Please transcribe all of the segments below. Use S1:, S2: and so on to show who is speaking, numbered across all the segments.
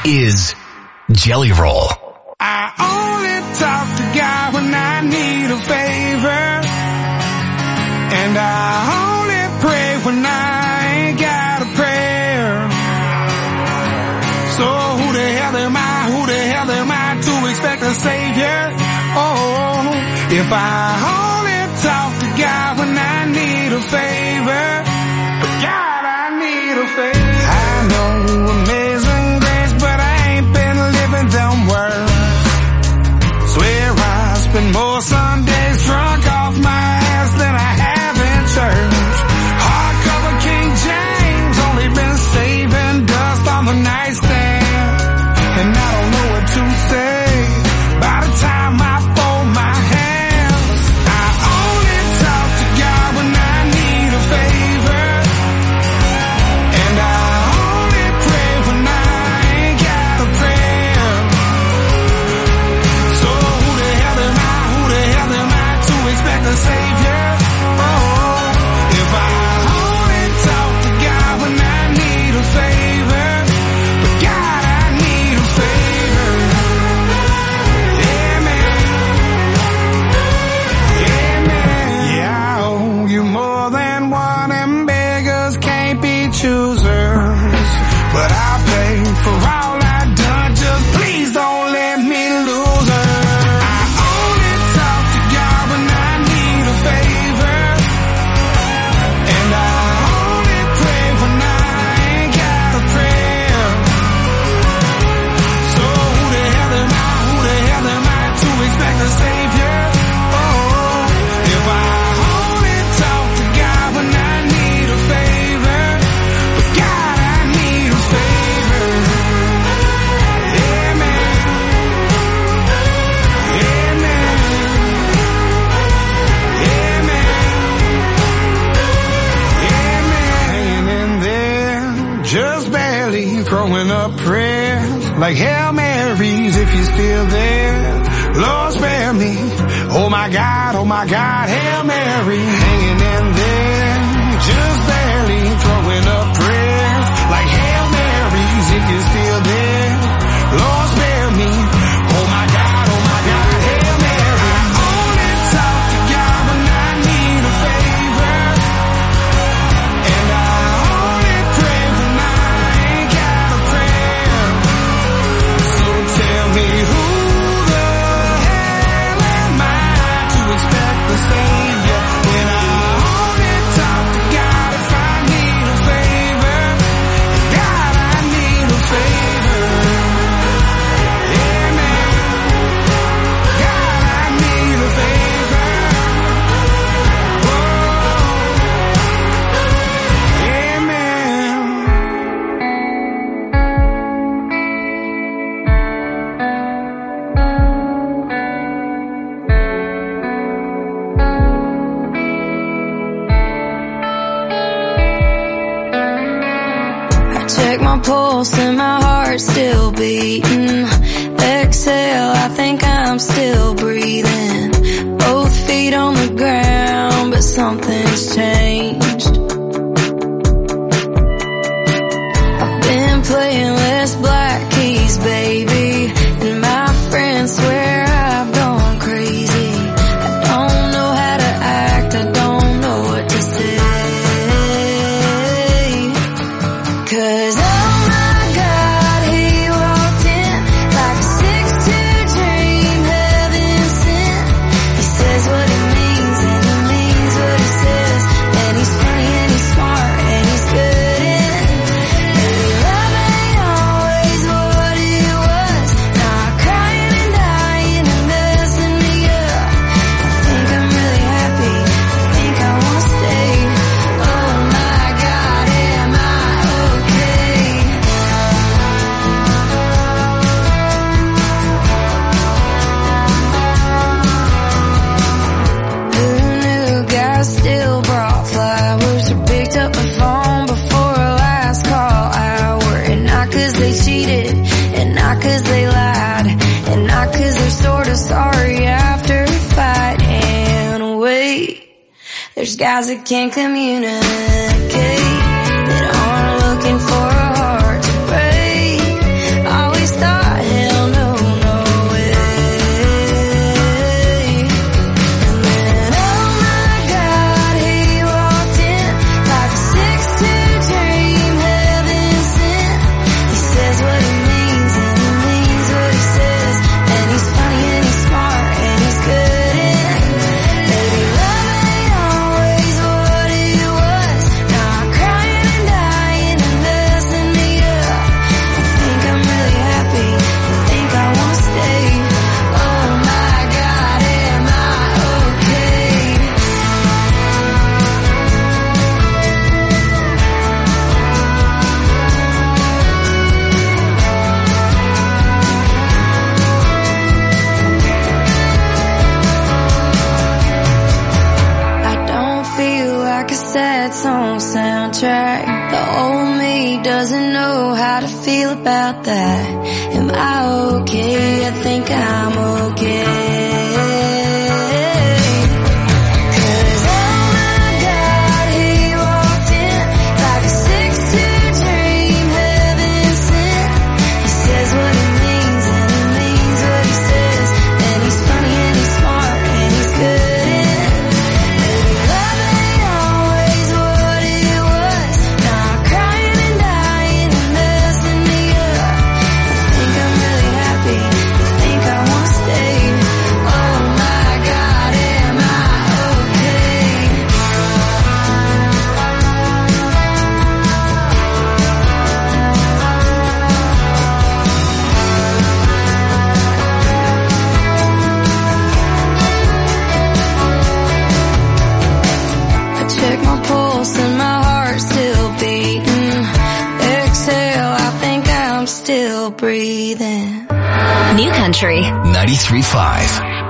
S1: is Jelly Roll.
S2: I only talk to God when I need a favor, and I only pray when I ain't got a prayer. So who the hell am I to expect a savior? Oh, if I only talk to God when I need a favor, God, I need a favor. I know amazing grace, but I ain't been living them words. Swear I spend more Sundays drunk off my ass than I have in church. Hardcover King James, only been saving dust on the nightstand, and I don't know what to say by the time I fold my hands. I only talk to God when I need a favor, and I only pray when I ain't got a prayer. So who the hell am I to expect a savior? Oh, if I only talk to God when I need a favor, but God, I need a favor. Yeah, man. Yeah, man. Yeah, I owe you more than one, and beggars can't be choosers. But I'll pay for all I've done, just please don't let me lose her. I only talk to God when I need a favor, and I only pray when I ain't got a prayer. So who the hell am I to expect a savior? Oh, if I only talk to God when I need a favor, but God, I need a favor. Yeah, man. Yeah, man. Yeah, man. Yeah, man. Hanging in there, just barely throwing up prayers like Hail Marys if you're still there. Lord, spare me. Oh my God, Hail Mary. Hanging in there, just barely throwing up prayers like Hail Marys if you're still there. Lord, spare me. Oh my God, Hail Mary. I only talk to God when I need a favor, and I only pray when I ain't got a prayer. So tell me who the hell am I to expect the savior when I only talk to God if I need a favor? God, I need a favor. Yeah, man. God, I need a favor. Whoa. Yeah, man.
S3: I check my pulse and my heart's still beating. Exhale, I think I'm still breathing. Both feet on the ground, but something's changed. I've been playing less black keys, baby, and my friends swear I've gone crazy. I don't know how to act, I don't know what to say. 'Cause oh my God, he walked in like a 6'2" dream, heaven sent. He says what he means and he means what he says, and he's funny and he's smart and he's good in. And love ain't always what it was. Not crying and dying and messing me up. I think I'm really happy, I think I wanna stay. Oh my God, am I okay? Who knew guys still brought flowers or picked up the phone before a last call hour? And not 'cause they cheated, and not 'cause they lied, and not 'cause they're sorta sorry after a fight. And wait, there's guys that can't communicate, that aren't looking for a heart to break. Always track. The old me doesn't know how to feel about that. Am I okay? I think I'm okay. Breathing.
S1: New Country 93.5.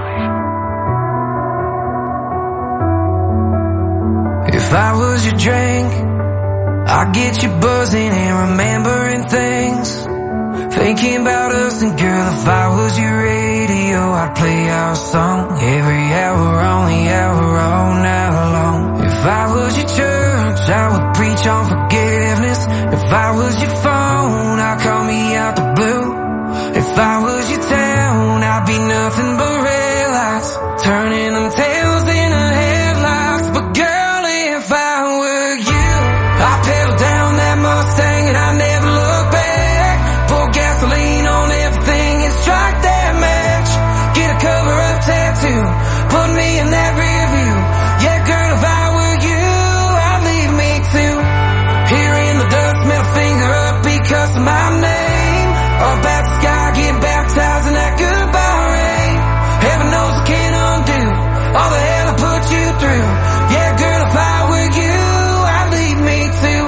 S2: If I was your drink, I'd get you buzzing and remembering things, thinking about us. And girl, if I was your radio, I'd play our song every hour on the hour all night long. If I was your church, I would preach on forgiveness. If I was your phone, I'd call me out the blue. If I was your town, I'd be nothing but red lights, turning them tails into headlights. But girl, if I were you, I'd pedal down that Mustang and I'd never look back. Pour gasoline on everything and strike that match. Get a cover-up tattoo, put me in that rear view. Yeah, girl, if I were you, I'd leave me too. Here in the dust, middle finger up because of my name. Up at the sky, get baptized in that goodbye rain. Heaven knows I can't undo all the hell I put you through. Yeah, girl, if I were you, I'd leave me too.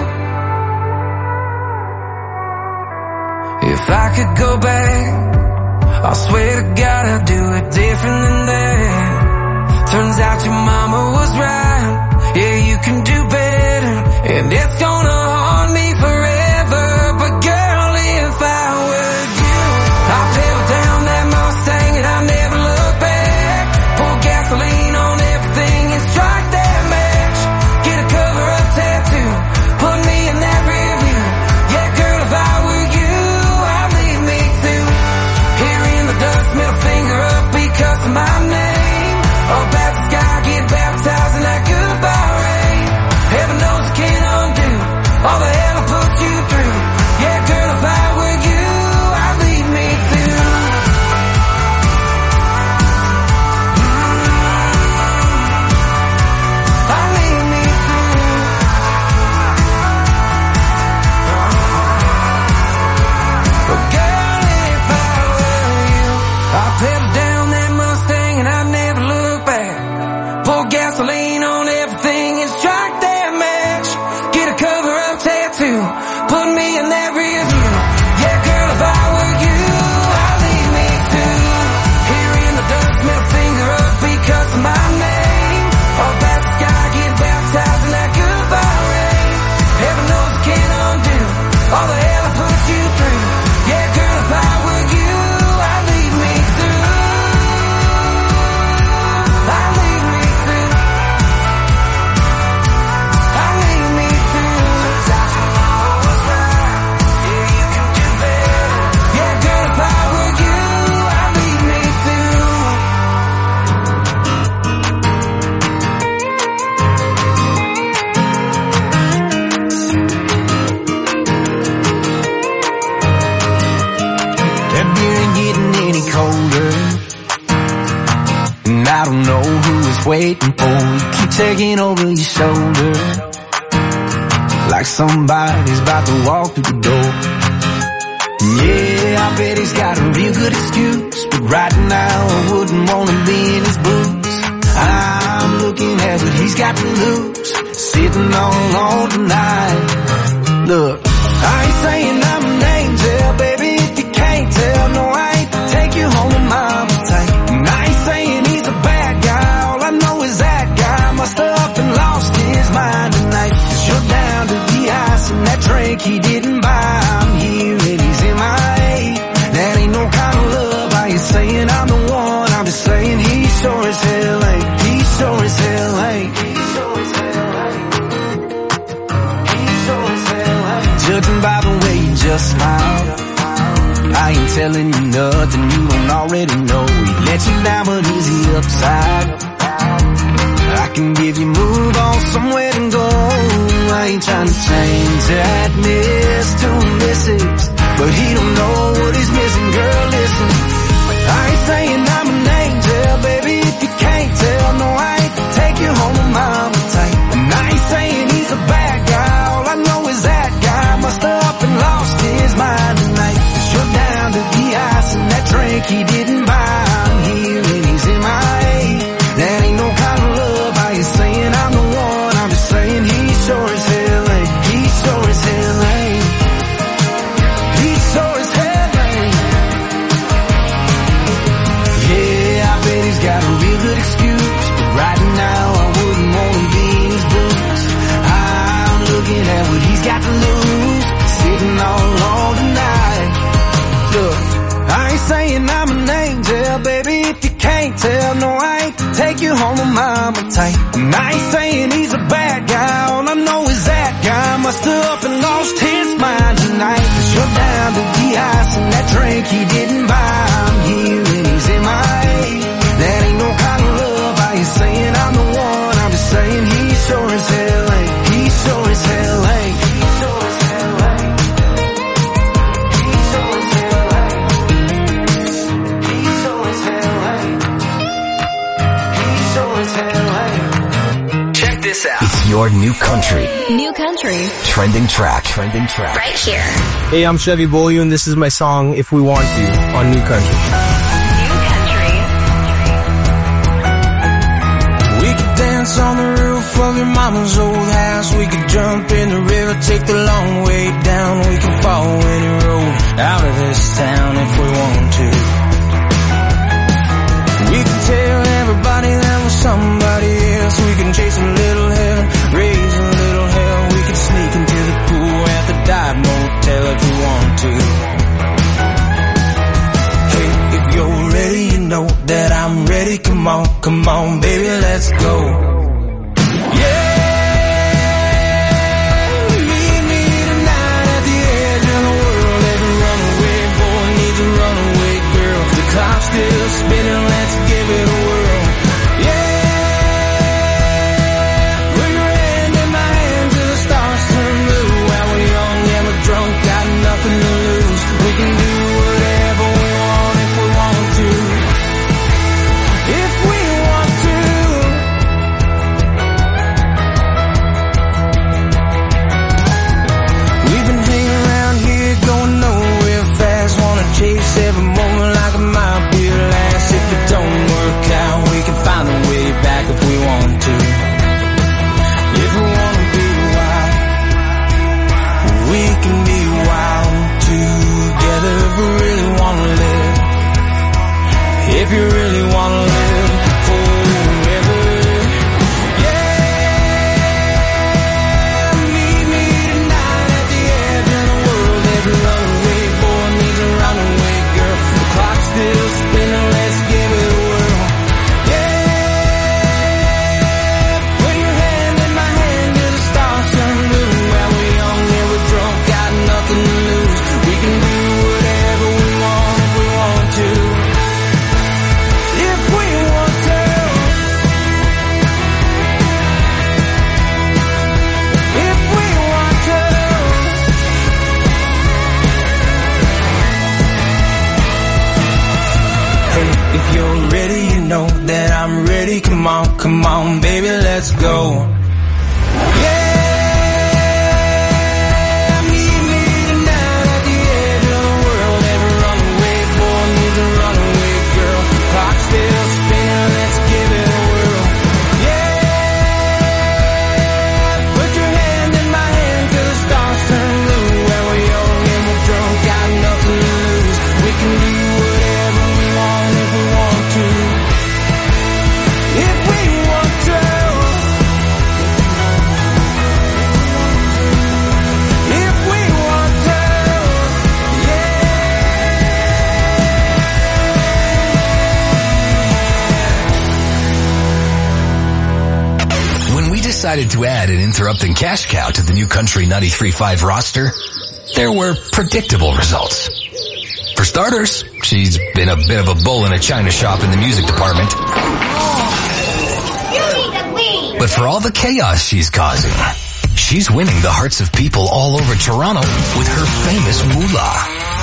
S2: If I could go back, I swear to God I'd do it different than that. Turns out your mama was right. Yeah, you can do better, and it's gonna haunt me forever. But girl, if I were you, I'd pedal down that Mustang and I'd never look back. Pour gasoline on everything and strike that match. Get a cover-up tattoo, put me in that rear view. Yeah, girl, if I were you, I'd leave me too. Here in the dust, middle finger up because of my name. Up at the sky, get baptized in that goodbye rain. Heaven knows I can't undo all the hell I put you through. Yeah, girl, if I were you, I'd leave me too. I'd leave me too. But girl, if I were you, I'd pedal down that Mustang and I'd never look back. Pour gasoline on everything and strike that match. Get a cover-up tattoo, put me in that rear view. Yeah, girl, if I were you, I'd leave me too. Here in the dust, middle finger up because of my name. Up at the sky, get baptized in that goodbye rain. Heaven knows I can't undo all the hell I put you through. Yeah, girl, if I were you, I'd leave me too. I'd leave me too. I'd leave me too. Turns out your mama was right. Yeah, you can do better. Yeah, girl, if I were you, I'd leave me too. That beer ain't getting any colder, and I don't know who it's waiting for. You keep taking over your shoulder, like somebody's about to walk through the door. Yeah, I bet he's got a real good excuse, but right now I wouldn't wanna be in his boots. I'm looking at what he's got to lose, sitting all on tonight. Look, I ain't saying I'm an angel, baby, if you can't tell. No, I ain't to take you home to mama tight. And I ain't saying he's a bad guy, all I know is that guy must have up and lost his mind tonight. 'Cause you're down to be smile. I ain't telling you nothing you don't already know. He let you down, but is he upside? I can give you move on somewhere to go. I ain't trying to change that miss to a misses, but he don't know what he's missing. Girl, listen, I ain't saying I'm an angel, baby, if you can't tell. No, I ain't take you home with mama tight. And I ain't saying he's a bad guy, all I know is that guy must have up and lost his mind tonight. 'Cause you're down to the ice and that drink he didn't buy. I'm here and he's in my head. That ain't no kind of love. I ain't saying I'm the one, I'm just saying he sure as hell ain't. He sure as hell ain't. He sure as hell ain't. Yeah, I bet he's got a real good excuse, but right now I wouldn't want to be in his boots. I'm looking at what he's got to lose, sitting all alone tonight. Look, I ain't saying I'm an angel, baby, if you can't tell. No, I ain't take you home with mama tight. And I ain't saying he's a bad guy, all I know is that guy must have up and lost his mind tonight. 'Cause you're down to the ice and that drink he didn't buy. I'm here and he's in my head. That ain't no kind of love. I ain't saying I'm the one, I'm just saying he sure as hell ain't. He sure as hell ain't. He sure as hell ain't. He sure as hell ain't. He sure as hell ain't. He sure as hell ain't.
S1: Check this out. It's your new country.
S4: New country.
S1: Trending track.
S4: Right here.
S5: Hey, I'm Chevy Bollieu, and this is my song, If We Want To, on New Country.
S4: New country.
S2: We could dance on the roof of your mama's old house. We could jump in the river, take the long way down. We can follow any road out of this town if we want to. We can tell everybody that we're somebody else. We can chase a little hell, raise a little hell. We can sneak into the pool at the dive motel if we want to. Hey, if you're ready, you know that I'm ready. Come on, baby, let's go. Yeah, meet me tonight at the edge of the world. Every runaway boy needs a runaway girl. The clock's still spinning, let's give it a whirl. Yeah, put your hand in my hand till the stars turn blue. While we're young and we're drunk, got nothing to lose. We can do whatever we want if we want to. If we want to. We've been hanging around here going nowhere fast. Wanna chase every moment like it might be the last. If it don't work out, we can find a way back if we want to. If we wanna be wild, we can be wild together. If we really wanna live, if you really wanna live forever. Yeah, meet me tonight at the edge of the world. Every runaway boy needs a runaway girl. The clock's still spinning, let's give it a whirl. Yeah, put your hand in my hand till the stars turn blue. While we're young and we're drunk, got nothing to lose. We can do whatever we want if we want to. If we want to. If we want to. Hey, if you're ready, you know that I'm ready. Come on, baby, let's go. Yeah, meet me tonight at the edge of the world. Every runaway boy needs a runaway girl. Clock's still spinning, let's give it a whirl. Yeah, put your hand in my hand till the stars turn blue. When we're young and we're drunk, got nothing to lose. We can do whatever we want if we want to. If we want to. If we want to.
S1: When we decided to add an interrupting cash cow to the new country 93.5 roster, there were predictable results. For starters, she's been a bit of a bull in a china shop in the music department. But for all the chaos she's causing, she's winning the hearts of people all over Toronto with her famous moolah.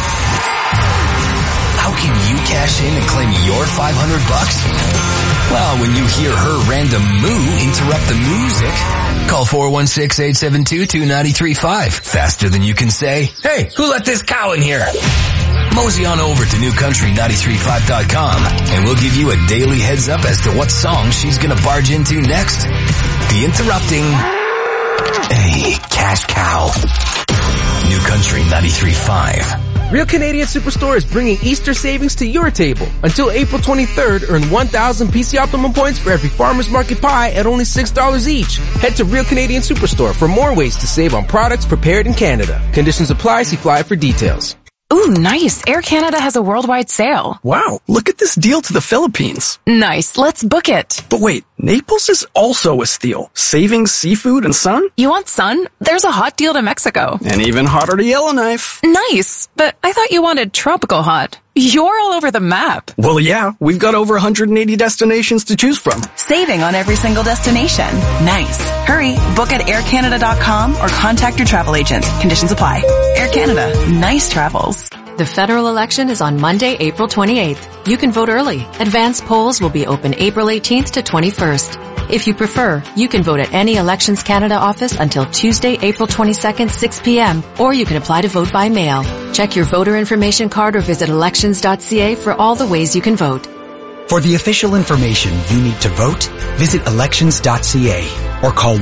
S1: How can you cash in and claim your $500? Well, when you hear her random moo interrupt the music, call 416-872-2935. Faster than you can say, "Hey, who let this cow in here?" Mosey on over to newcountry935.com and we'll give you a daily heads up as to what song she's gonna barge into next. The interrupting a cash cow. New Country 93.5.
S5: Real Canadian Superstore is bringing Easter savings to your table. Until April 23rd, earn 1,000 PC Optimum points for every Farmer's Market pie at only $6 each. Head to Real Canadian Superstore for more ways to save on products prepared in Canada. Conditions apply. See flyer for details.
S6: Ooh, nice. Air Canada has a worldwide sale.
S7: Wow, look at this deal to the Philippines.
S6: Nice. Let's book it.
S7: But wait, Naples is also a steal. Savings, seafood, and sun?
S6: You want sun? There's a hot deal to Mexico.
S7: And even hotter to Yellowknife.
S6: Nice. But I thought you wanted tropical hot. You're all over the map.
S7: Well, yeah, we've got over 180 destinations to choose from.
S8: Saving on every single destination. Nice. Hurry, book at aircanada.com or contact your travel agent. Conditions apply. Air Canada. Nice travels.
S9: The federal election is on Monday, April 28th. You can vote early. Advance polls will be open April 18th to 21st. If you prefer, you can vote at any Elections Canada office until Tuesday, April 22nd, 6 p.m., or you can apply to vote by mail. Check your voter information card or visit elections.ca for all the ways you can vote.
S10: For the official information you need to vote, visit elections.ca or call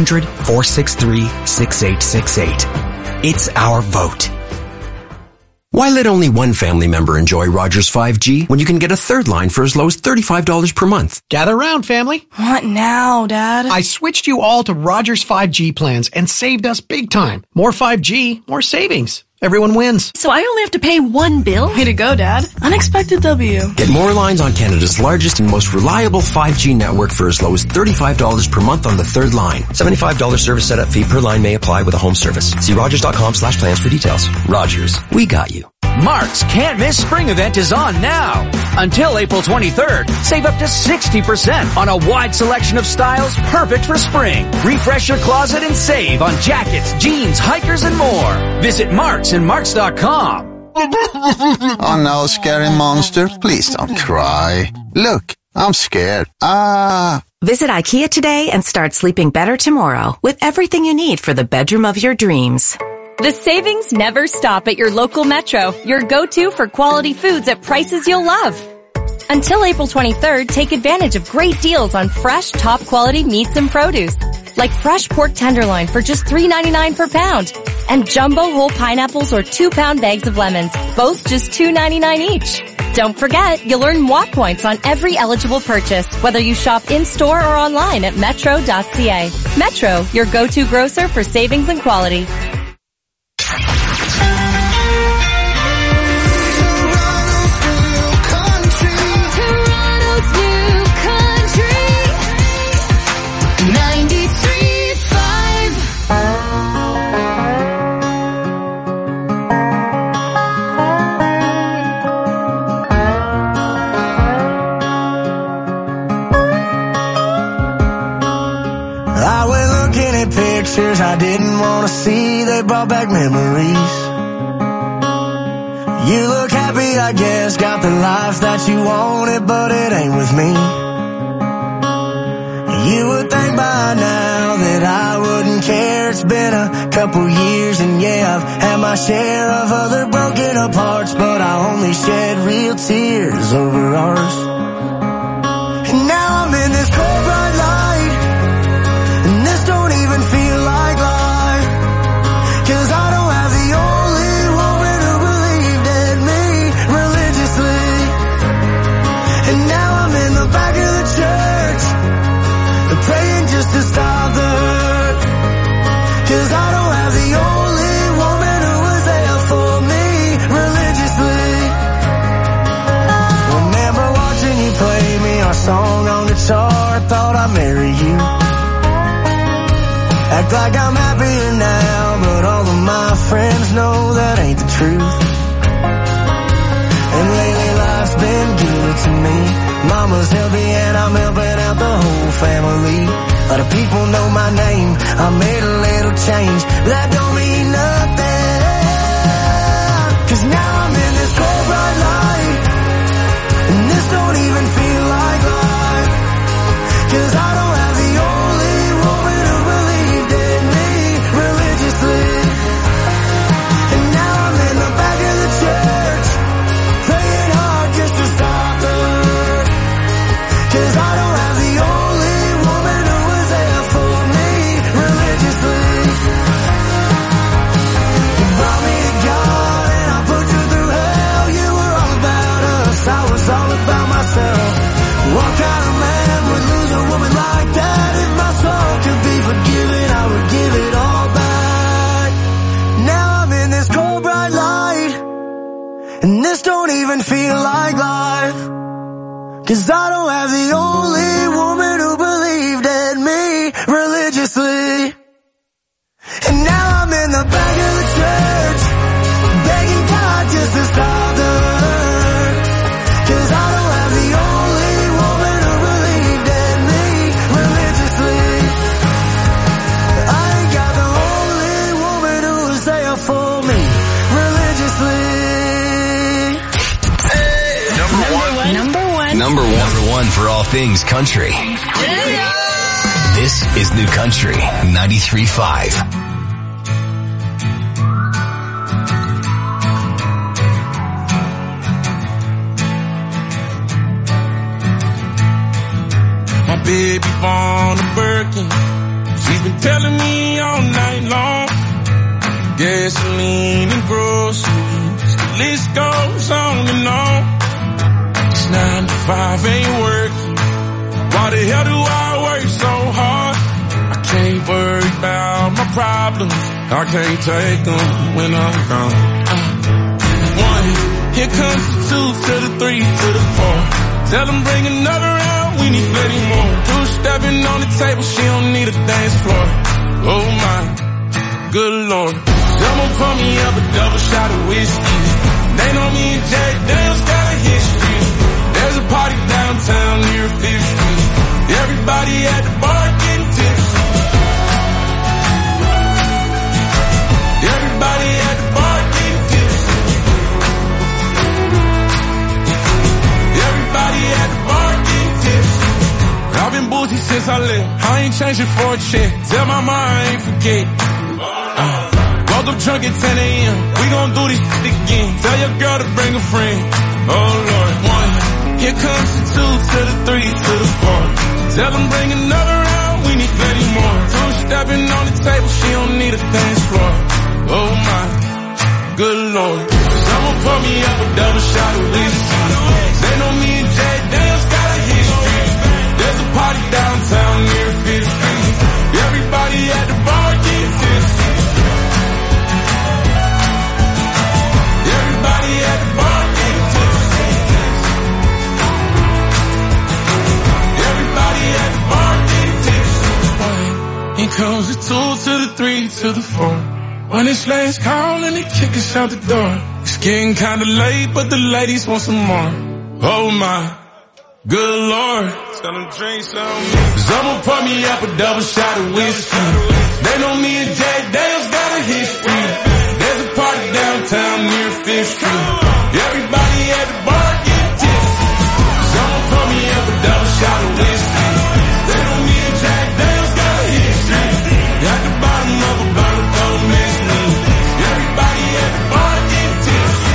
S10: 1-800-463-6868. It's our vote.
S11: Why let only one family member enjoy Rogers 5G when you can get a third line for as low as $35 per month?
S12: Gather round, family.
S8: What now, Dad?
S12: I switched you all to Rogers 5G plans and saved us big time. More 5G, more savings. Everyone wins.
S8: So I only have to pay one bill? Way to go, Dad. Unexpected W.
S11: Get more lines on Canada's largest and most reliable 5G network for as low as $35 per month on the third line. $75 service setup fee per line may apply with a home service. See Rogers.com/plans for details. Rogers, we got you.
S13: Mark's Can't Miss Spring event is on now. Until April 23rd, save up to 60% on a wide selection of styles perfect for spring. Refresh your closet and save on jackets, jeans, hikers, and more. Visit Mark's and Marks.com.
S14: Oh no, scary monster, please don't cry. Look, I'm scared.
S15: Visit IKEA today and start sleeping better tomorrow with everything you need for the bedroom of your dreams.
S16: The savings never stop at your local Metro, your go-to for quality foods at prices you'll love. Until April 23rd, take advantage of great deals on fresh, top-quality meats and produce, like fresh pork tenderloin for just $3.99 per pound, and jumbo whole pineapples or 2-pound bags of lemons, both just $2.99 each. Don't forget, you'll earn WAP points on every eligible purchase, whether you shop in-store or online at metro.ca. Metro, your go-to grocer for savings and quality.
S2: Pictures I didn't want to see, they brought back memories. You look happy, I guess, got the life that you wanted, but it ain't with me. You would think by now that I wouldn't care. It's been a couple years and yeah, I've had my share of other broken up hearts, but I only shed real tears over ours. And now I'm in this cold bright light, and this don't even feel like life, 'cause I don't have the only woman who believed in me religiously. And now I'm in the back of the church, praying just to stop the hurt, 'cause I don't have the only woman who was there for me religiously. Remember watching you play me our song on guitar, thought I'd marry you.
S17: Act like I'm happier now, but all of my friends know that ain't the truth. And lately life's been good to me. Mama's healthy and I'm helping out the whole family. A lot of people know my name, I made a little change, but that don't mean nothing. 'Cause now I'm in this cold bright light, and this don't even feel like life. 'Cause I don't have the only woman who believed in me religiously. And now I'm in the back of the church, praying hard just to stop the hurt. 'Cause I don't have the only woman who was there for me religiously. You brought me to God and I put you through hell. You were all about us, I was all about myself. What kind of man would lose a woman like that? If my soul could be forgiven, I would give it all back. Now I'm in this cold bright light, and this don't even feel like life. 'Cause I don't have the only woman who believed in me religiously. And now I'm in the back of the church, begging God just to stop the hurt. 'Cause I don't have the only woman who believed in me religiously. I ain't got the only woman who was there for me religiously.
S1: Number one for all things country. This is New Country 93.5.
S2: My baby born a Birkin, she's been telling me all night long. Gasoline and groceries, the list goes on and on. 9 to 5 ain't working. Why the hell do I work so hard? I can't worry about my problems, I can't take them when I'm gone. 1, here comes the 2 to the 3 to the 4. Tell them bring another round, we need plenty more. 2 stepping on the table, she don't need a dance floor. Oh my, good Lord. Someone pour me up a double shot of whiskey. They know me and Jack Daniels got a history. There's a party downtown near 5th Street. Everybody at the bar getting tipsy. Everybody at the bar getting tipsy. Everybody at the bar getting tipsy. I've been boozy since I left, I ain't changing for a check. Tell my mom I ain't forget. Woke up drunk at 10 a.m. We gon' do this shit again. Tell your girl to bring a friend. Oh Lord. 1, here comes the 2 to the 3 to the 4. Tell them bring another round, we need plenty more. 2 stepping on the table, she don't need a dance floor. Oh my, good Lord. Someone pour me up a double shot of whiskey. They know me and Jack Daniels got a history. There's a party downtown near 5th Street. Everybody at the bar getting tipsy. Everybody at the bar getting tipsy. Everybody at the bar getting tipsy. Here comes the 2 to the 3 to the 4. When it's last call and they kick us out the door. It's getting kinda late, but the ladies want some more. Oh my, good Lord. Tell them drink some. Someone pour me up a double shot of whiskey. They know me and Jack Daniels got a history. There's a party downtown near 5th Street. Everybody at the bar getting tipsy. Someone pour me up a double shot of whiskey. They know me and Jack Daniels got a history. At the bottom of a bottle, don't miss me. Everybody at the bar getting tipsy.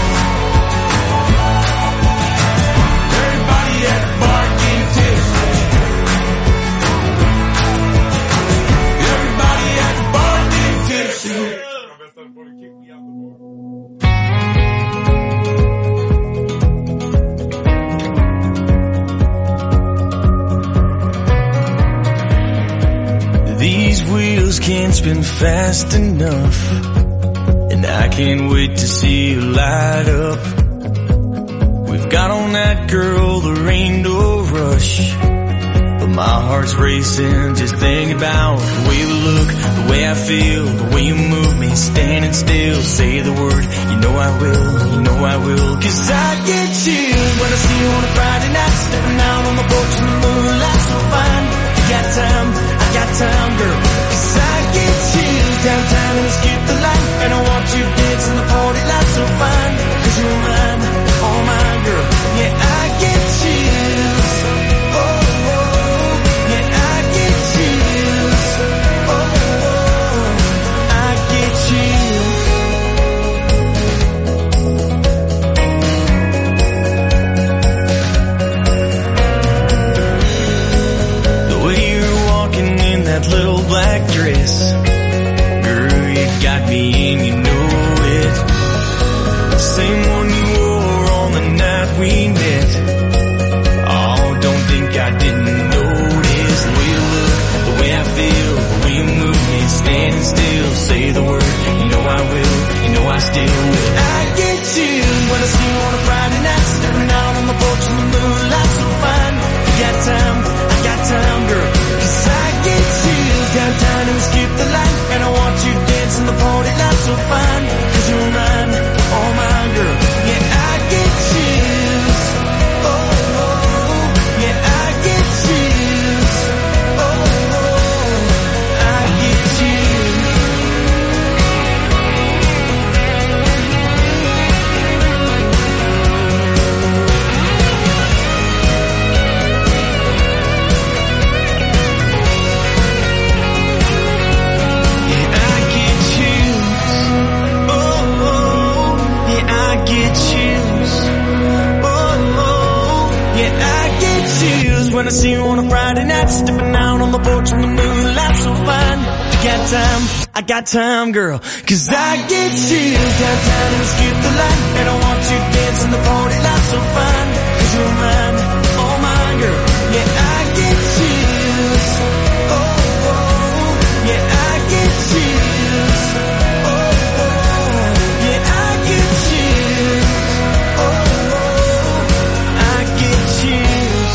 S2: Everybody at the bar getting tipsy. Everybody at the bar getting tipsy.
S17: These wheels can't spin fast enough, and I can't wait to see you light up. We've got on that girl, there ain't no rush, but
S18: My heart's racing, just thinking about the way we look, the way I feel, the way you move me, standing still. Say the word, you know I will, you know I will. 'Cause I get chills when I see you on a Friday night, stepping out on the porch in the moonlight, so fine. You got time, I got time, girl. 'Cause I get chills downtown and skip the light, and I want you dancing the party light, so fine. 'Cause you're mine, all mine, girl. Yeah, I get chills. Little black dress, girl, you got me and you know it. Same one you wore on the night we met. Oh, don't think I didn't notice. The way you look, the way I feel, the way you move me, standing still. Say the word, you know I will, you know I still will. I get chills when I see you on a Friday night, stepping out on the porch in the moonlight, so fine. You got time, I got time, girl. 'Cause I get chills downtown and skip the light, and I want you dancing the party light, so fine. 'Cause you're mine, all mine, girl. Yeah, I get chills. Oh, oh, yeah, I get chills. Oh, oh, I get chills. When I see you on a Friday night, stepping out on the porch in the moonlight, so fine. You got time, I got time, girl. 'Cause I get chills downtown and skip the light, and I want you dancing the party light, so fine. 'Cause you're mine, all mine, girl. Yeah, I get chills. Oh, oh, yeah, I get chills. Oh, oh, yeah, I get chills. Oh, oh, I get chills.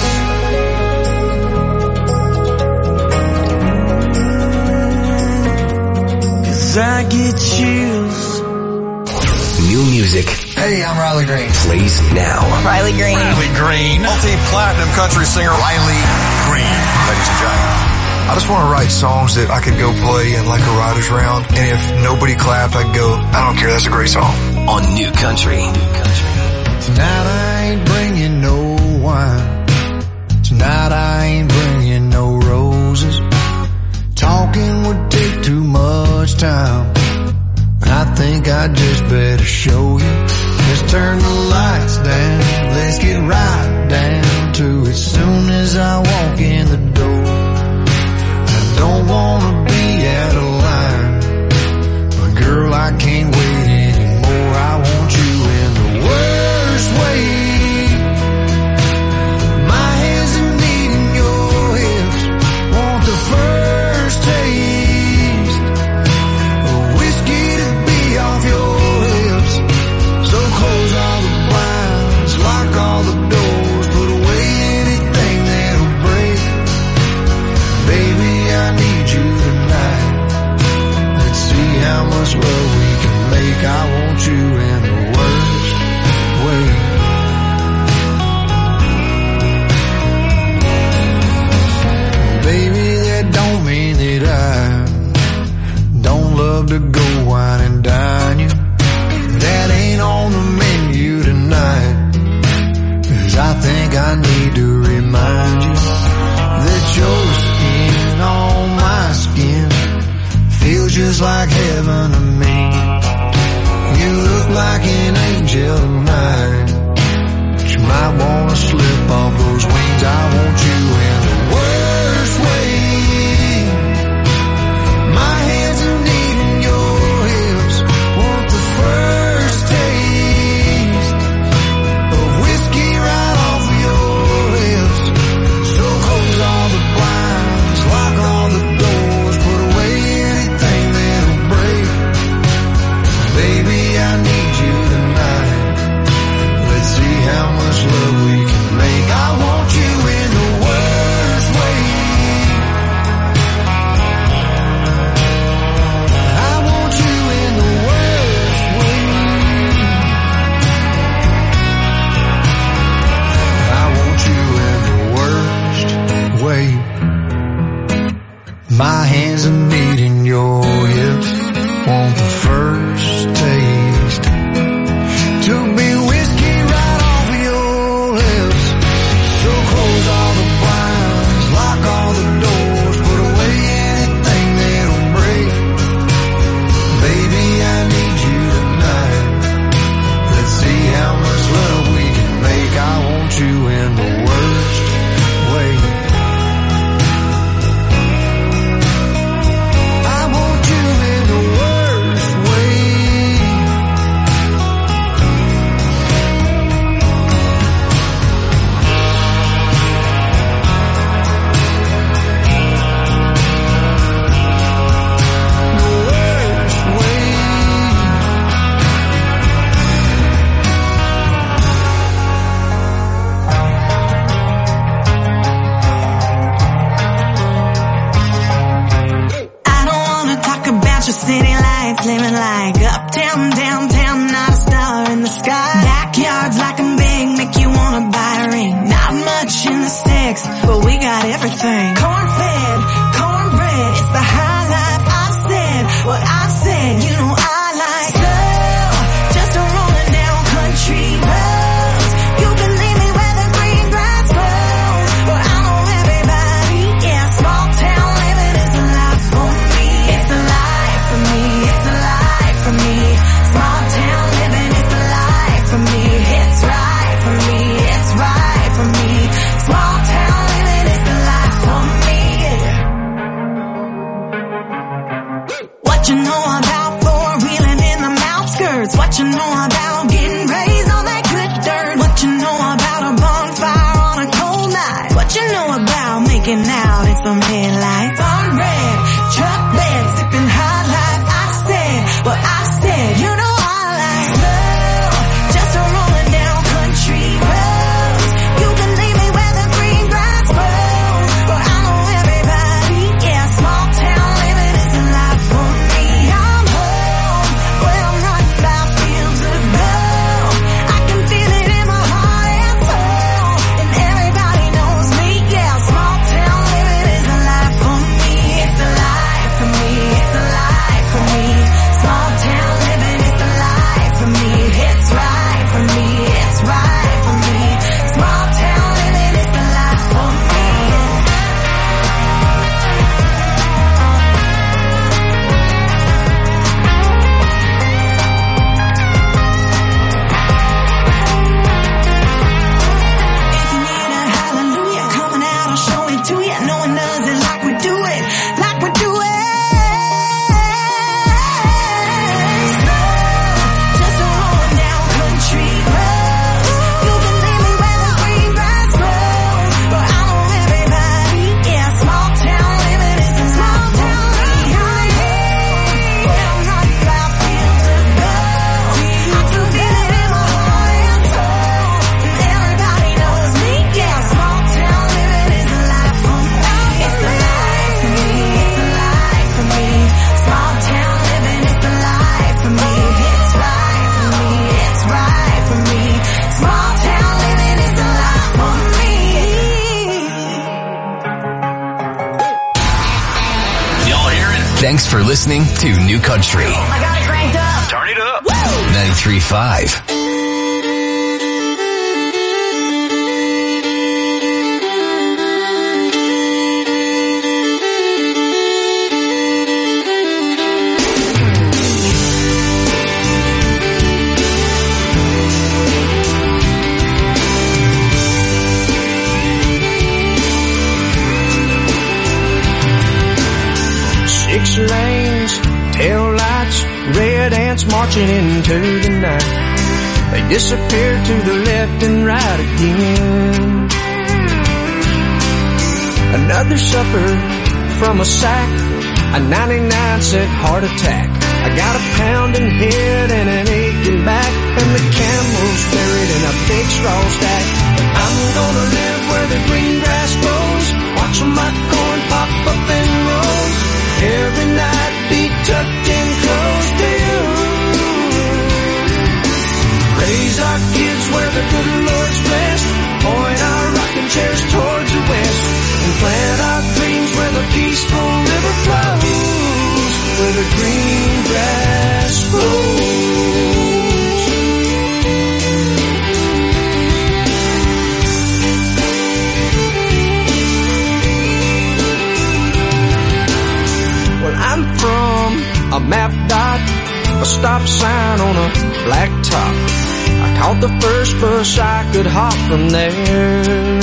S18: I get chills.
S1: New music.
S19: Hey, I'm Riley Green.
S1: Plays now.
S19: Riley Green. Riley Green. Multi-platinum country singer Riley Green. Ladies and gentlemen. I just want to write songs that I could go play in like a writer's round. And if nobody clapped, I'd go, I don't care, that's a great song.
S1: On New Country.
S17: Tonight I ain't bringing no wine. Tonight I ain't bringing no roses. Talking would take too much time. I think I just better show you. Let's turn the lights down. Let's get right down to it. Soon as I walk in the door, I don't wanna be out of line, but girl, I can't wait anymore. I want you in the worst way. My hands are needing your hips. Want the first taste of whiskey to be off your lips. So close all the blinds, lock all the doors, put away anything that'll break. Baby, I need you tonight. Let's see how much love we can make. I want you in the worst way.
S3: looking out at some headlights. I'm red, truck bed, sipping high life. I said what I said. You know I like slow, just a rolling down country roads. You can leave me where the green grass grows. But I know everybody, yeah, small town living is a life for me. I'm home, where I'm running by fields of gold. I can feel it in my heart and soul. And everybody knows me, yeah, small town living is a life for me. It's a life for me, it's a life for me. Small town living is the life for me. It's right for me, it's right for me. Small town living is the life for me. If you need a hallelujah coming out, I'll show it to you. No one does it like we do it, like we do it. Just a rolling down country roads. You can leave me where the green grass grows. But I know everybody, yeah, small town living is a small town living. Where I'm running by fields of gold. I can feel it in my heart and soul. And everybody knows me, yeah, small town living is a life for me. It's a life for me, it's a life for me. Small town living is the life for me. It's right for me, it's right for me. Small town living is the life for me.
S1: Y'all hear it? Thanks for listening to New Country.
S3: I got it cranked up.
S1: Turn it up. 93.5.
S2: Six lanes, tail lights, red ants marching into the night. They disappear to the left and right again. Another supper from a sack, a 99-cent heart attack. I got a pounding head and an aching back, and the camel's buried in a big straw stack. I'm gonna live where the green grass grows, watching my corn pop up in rows. Every night be tucked in close to you. Raise our kids where the good Lord's blessed. Point our rocking chairs towards the west. And plant our dreams where the peaceful river flows. Where the green grass grows. Well, I'm from a map dot, a stop sign on a black top. I caught the first bus I could hop from there.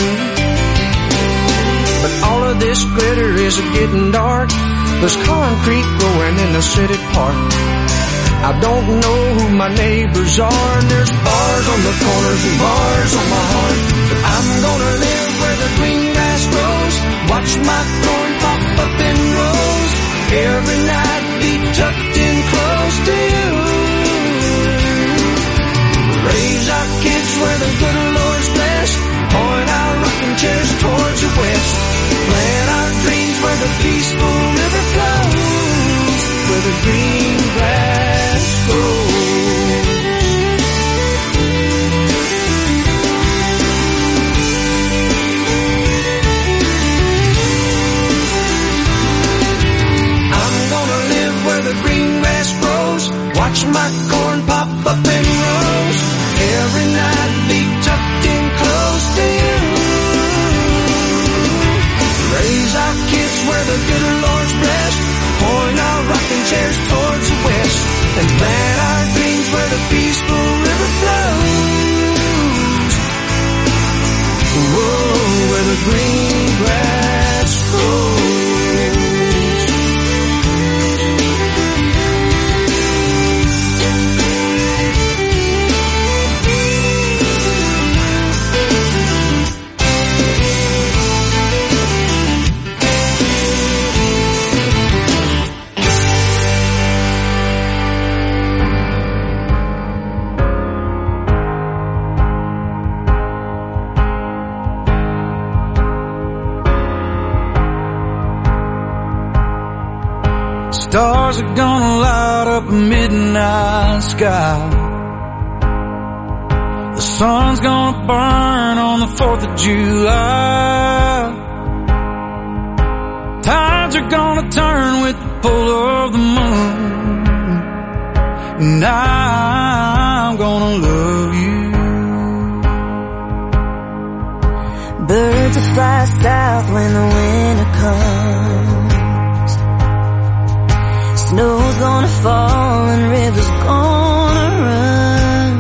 S2: But all of this glitter is getting dark. There's concrete growing in the city park. I don't know who my neighbors are, and there's bars on the corners and bars on my heart. But I'm gonna live where the green grass grows, watch my corn pop up in rows. Every night be tucked in close to you. Raise our kids where the good Lord's blessed. Point our rocking chairs towards the west. Plant our dreams where the peaceful river flows. Where the green grass grows. I'm gonna
S17: Stars are gonna light up a midnight sky. The sun's gonna burn on the 4th of July. Tides are gonna turn with the pull of the moon. And I'm gonna love you.
S3: Birds will fly south when the winter comes. Snow's gonna fall and rivers gonna run.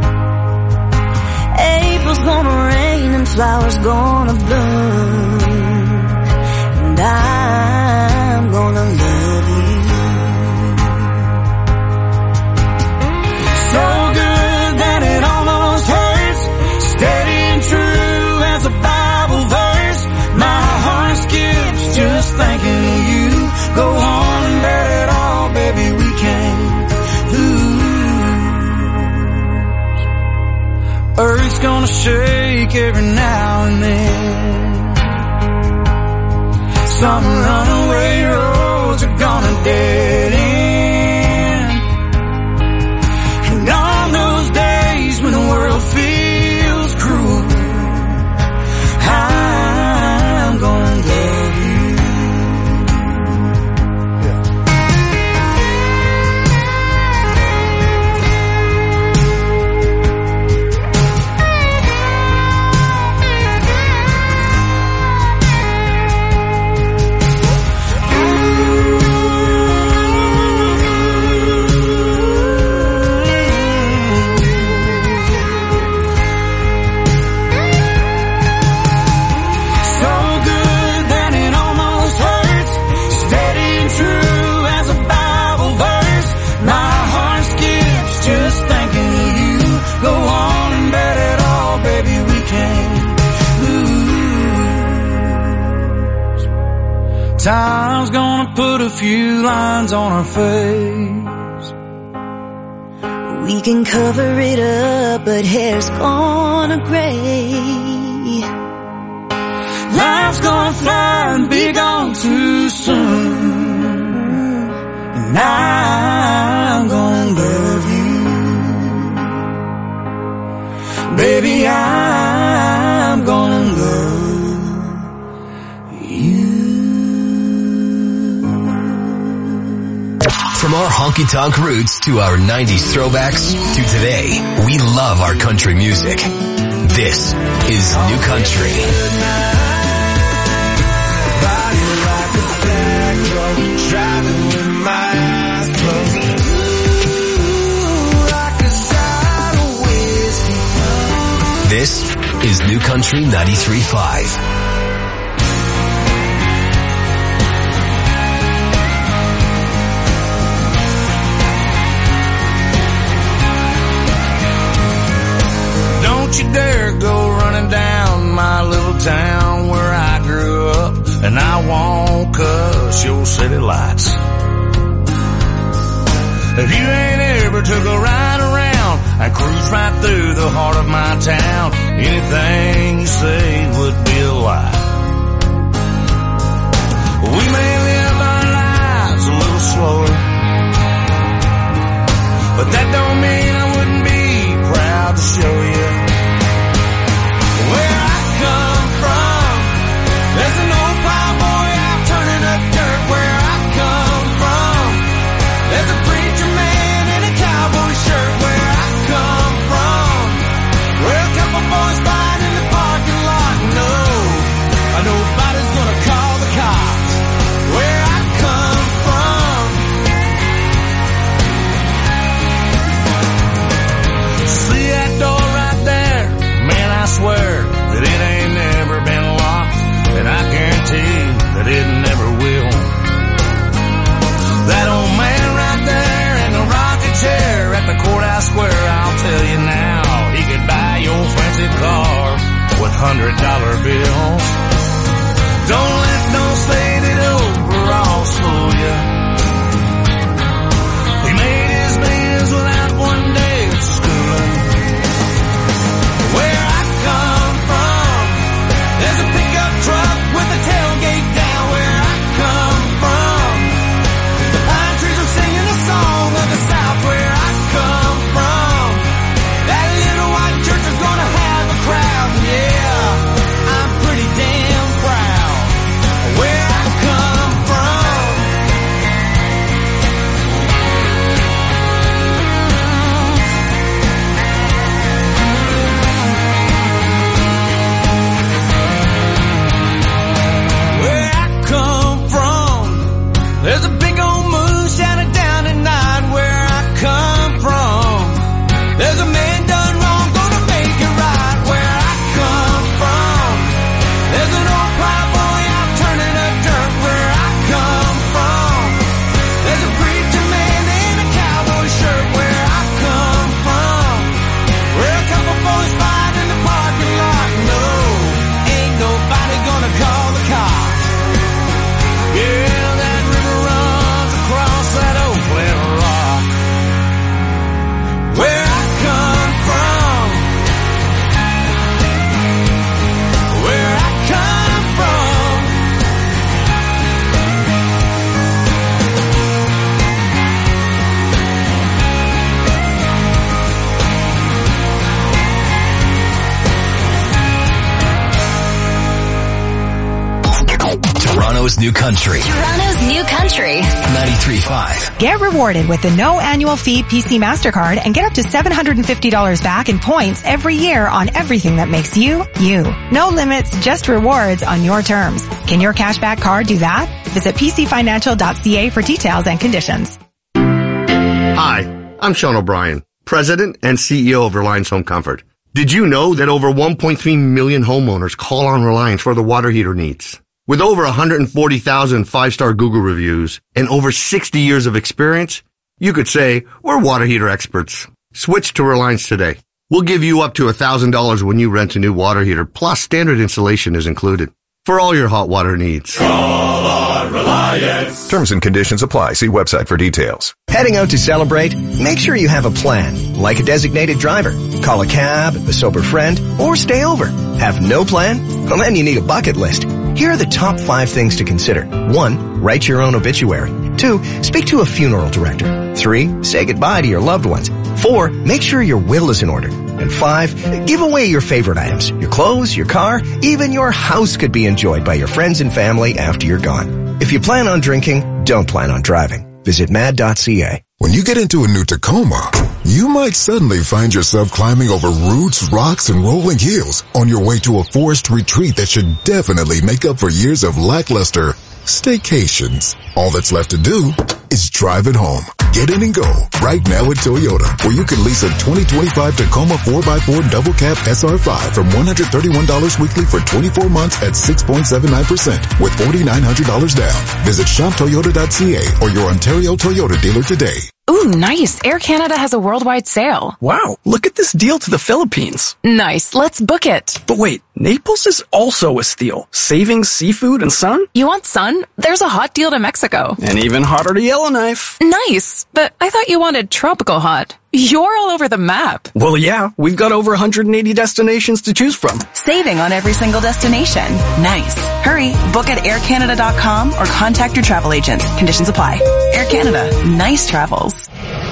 S3: April's gonna rain and flowers gonna bloom. And I'm gonna love you.
S17: So good that it almost hurts. Steady and true as a Bible verse. My heart skips just thinking of you. Go on and bet it all, baby, we can't lose. Earth's gonna shake every now and then. Some runaway roads are gonna dead end. And on those days when the world feels cruel, I'm gonna love you. Time's gonna put a few lines on our face.
S3: We can cover it up, but hair's gonna gray.
S17: Life's gonna fly and be gone too soon. And I'm gonna love you. Baby, I'm gonna love
S1: From our honky-tonk roots to our 90s throwbacks to today, we love our country music. This is New Country. This is New Country 93.5.
S17: Don't you dare go running down my little town where I grew up, and I won't cuss your city lights. If you ain't ever took a ride around and cruise right through the heart of my town, anything you say would be a lie. We may live our lives a little slower, but that don't mean I wouldn't be proud to show you where I come from. There's an old plowboy out turning up dirt where I come from. There's a preacher man in a cowboy shirt where I come from. Where a couple boys fight in the parking lot. No, nobody's gonna call the cops where I come from. See that door right there? Man, I swear that it ain't never been locked, and I guarantee that it never will. That old man right there in the rocking chair at the courthouse square, I'll tell you now, he could buy your fancy car with $100 bills. Don't let no faded overalls fool you. He made his millions without one day of schooling. Where I come from, there's a pickup truck with a tailgate down. Where I come from, the
S1: Toronto's new country.
S4: Toronto's new country.
S1: 93.5.
S20: Get rewarded with the no annual fee PC MasterCard and get up to $750 back in points every year on everything that makes you, you. No limits, just rewards on your terms. Can your cashback card do that? Visit pcfinancial.ca for details and conditions.
S21: Hi, I'm Sean O'Brien, President and CEO of Reliance Home Comfort. Did you know that over 1.3 million homeowners call on Reliance for their water heater needs? With over 140,000 five-star Google reviews and over 60 years of experience, you could say we're water heater experts. Switch to Reliance today. We'll give you up to $1,000 when you rent a new water heater, plus standard installation is included. For all your hot water needs.
S22: Call on Reliance. Terms and conditions apply. See website for details.
S23: Heading out to celebrate? Make sure you have a plan, like a designated driver. Call a cab, a sober friend, or stay over. Have no plan? Well, then you need a bucket list. Here are the top 5 things to consider. 1, write your own obituary. 2, speak to a funeral director. 3, say goodbye to your loved ones. 4, make sure your will is in order. And 5, give away your favorite items. Your clothes, your car, even your house could be enjoyed by your friends and family after you're gone. If you plan on drinking, don't plan on driving. Visit mad.ca.
S24: When you get into a new Tacoma, you might suddenly find yourself climbing over roots, rocks, and rolling hills on your way to a forest retreat that should definitely make up for years of lackluster staycations. All that's left to do is drive it home. Get in and go right now at Toyota, where you can lease a 2025 Tacoma 4x4 double cab SR5 from $131 weekly for 24 months at 6.79% with $4,900 down. Visit shoptoyota.ca or your Ontario Toyota dealer today.
S6: Ooh, nice. Air Canada has a worldwide sale.
S7: Wow, look at this deal to the Philippines.
S6: Nice. Let's book it.
S7: But wait, Naples is also a steal. Savings, seafood, and sun?
S6: You want sun? There's a hot deal to Mexico.
S7: And even hotter to Yellowknife.
S6: Nice. But I thought you wanted tropical hot. You're all over the map.
S7: Well, yeah, we've got over 180 destinations to choose from.
S8: Saving on every single destination. Nice. Hurry, book at aircanada.com or contact your travel agent. Conditions apply. Air Canada. Nice travels.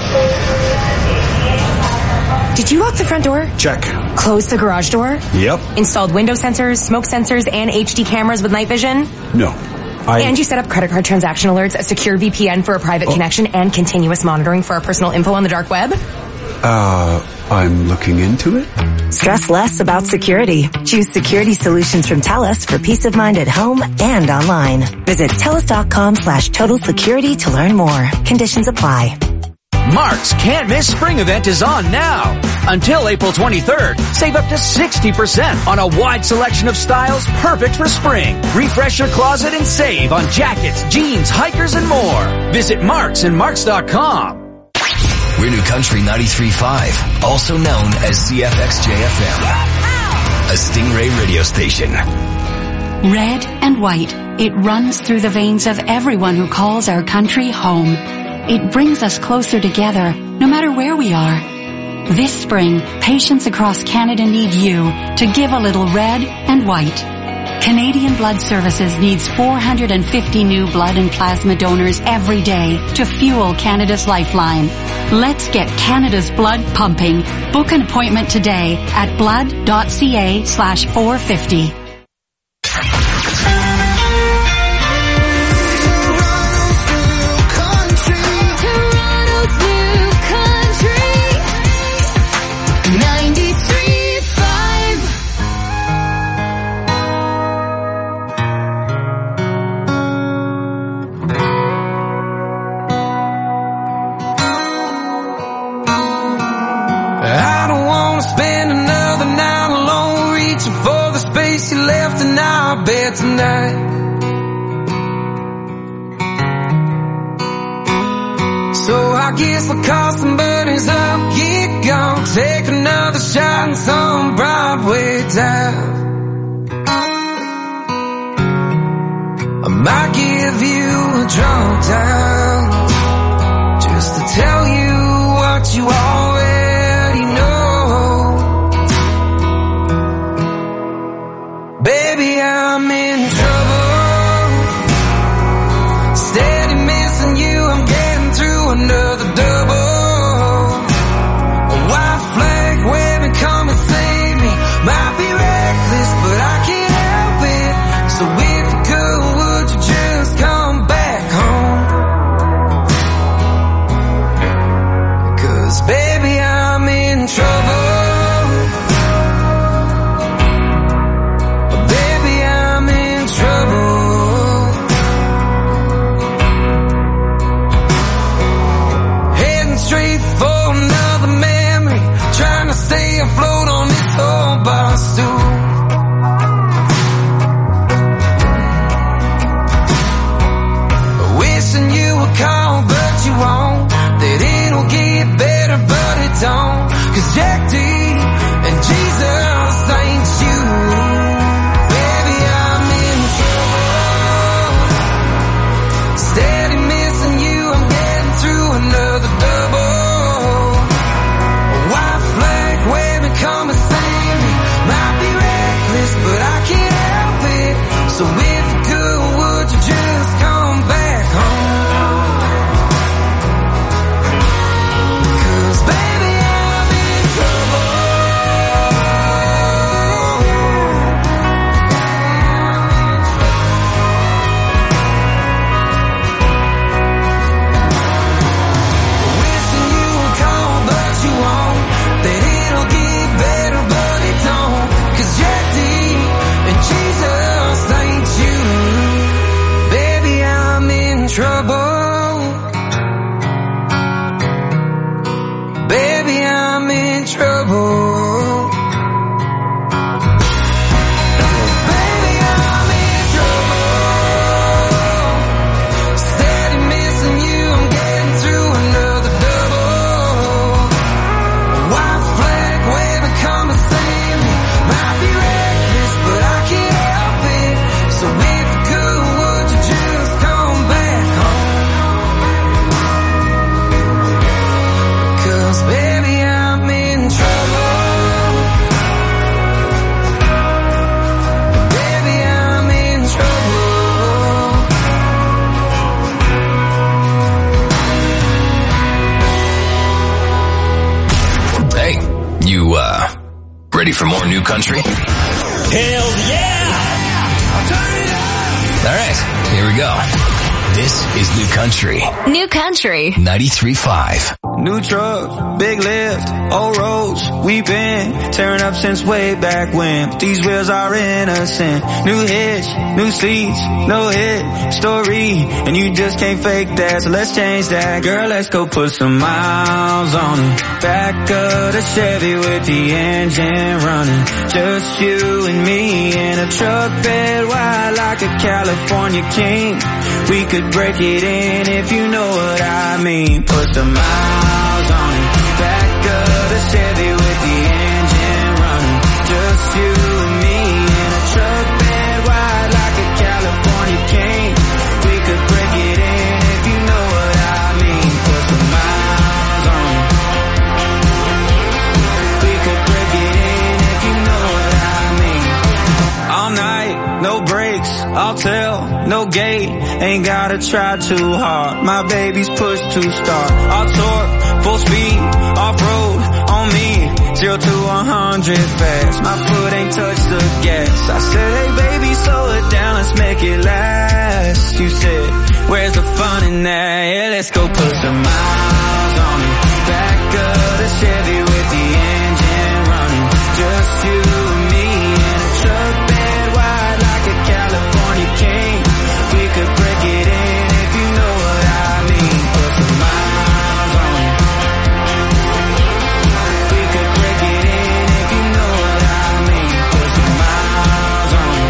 S25: Did you lock the front door?
S7: Check.
S25: Close the garage door?
S7: Yep.
S25: Installed window sensors, smoke sensors, and HD cameras with night vision?
S7: No.
S25: And you set up credit card transaction alerts, a secure VPN for a private connection, and continuous monitoring for our personal info on the dark web?
S7: I'm looking into it.
S15: Stress less about security. Choose security solutions from TELUS for peace of mind at home and online. Visit TELUS.com/total security to learn more. Conditions apply.
S13: Mark's Can't Miss Spring event is on now. Until April 23rd, save up to 60% on a wide selection of styles perfect for spring. Refresh your closet and save on jackets, jeans, hikers, and more. Visit Marks and Marks.com.
S1: We're New Country 93.5, also known as CFXJ-FM, a Stingray radio station.
S26: Red and white, it runs through the veins of everyone who calls our country home. It brings us closer together, no matter where we are. This spring, patients across Canada need you to give a little red and white. Canadian Blood Services needs 450 new blood and plasma donors every day to fuel Canada's lifeline. Let's get Canada's blood pumping. Book an appointment today at blood.ca/450.
S2: You left in our bed tonight. So I guess we'll call some buddies up, get gone, take another shot in some Broadway dive. I might give you a drunk dial just to tell you what you already know. Baby, I'm in trouble. Steady missing you, I'm getting through another double. A white flag waving, come and save me. Might be reckless, So if you could, would you just come back home? 'Cause baby, I'm in trouble. Wishing you would call, but you won't. That it'll get better, but it don't. 'Cause you're deep and Jesus ain't you. Baby, I'm in trouble. Baby, I'm in trouble. Baby, I'm in trouble. Steady missing you, I'm getting through another double. White flag waving, come and save me. Might be reckless, but I can't help it. So if you could, would you just come back home? 'Cause baby, I'm in trouble. Baby, I'm in trouble.
S1: Hey, you, ready for more new country?
S18: Hell yeah! Turn it up!
S1: Alright, here we go. This is New Country.
S4: New Country.
S1: 93.5.
S18: New truck, big lift, old roads, we've been tearing up since way back when. These wheels are innocent. New hitch, new seats, no hit story, and you just can't fake that, so let's change that. Girl, let's go put some miles on it. Back of the Chevy with the engine running. Just you and me in a truck bed wide like a California king. We could break it in if you know what I mean. Put some miles on it. Back of the Chevy with the engine running. Just you and me in a truck bed wide like a California king. We could break it in if you know what I mean. Put some miles on it. We could break it in if you know what I mean. All night, no brakes, I'll tell, no gate. Ain't gotta try too hard. My baby's push to start. I'll torque, full speed, off-road, on me. 0 to 100 fast. My foot ain't touched the gas. I said, hey baby, slow it down, let's make it last. You said, where's the fun in that? Yeah, let's go put some miles on it. Back of the Chevy with the engine running. Just you and me in a truck bed wide like a California king. We could break it in if you know what I mean. Put some miles on it. We could break it in if you know what I mean. Put some miles on it.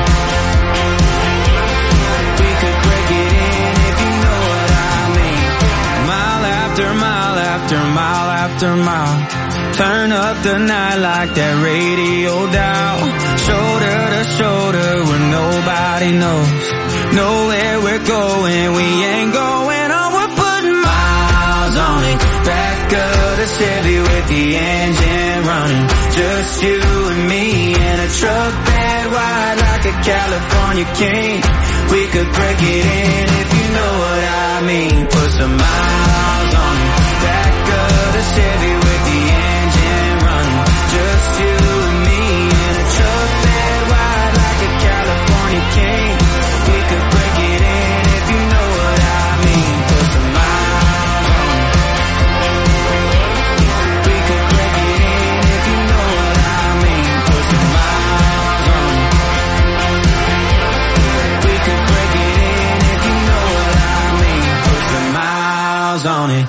S18: We could break it in if you know what I mean. Mile after mile after mile after mile. Turn up the night like that radio dial. Shoulder to shoulder where nobody knows. Nowhere we're going, we ain't going on. We're putting miles on it. Back of the Chevy with the engine running. Just you and me in a truck bed wide like a California king. We could break it in if you know what I mean. Put some miles on it. Back of the Chevy with the engine running. Just you and me in a truck bed wide like a California king. We could break it in if you know what I mean. Put some miles on it. We could break it in if you know what I mean. Put some miles on it. We could break it in if you know what I mean. Put some miles on it.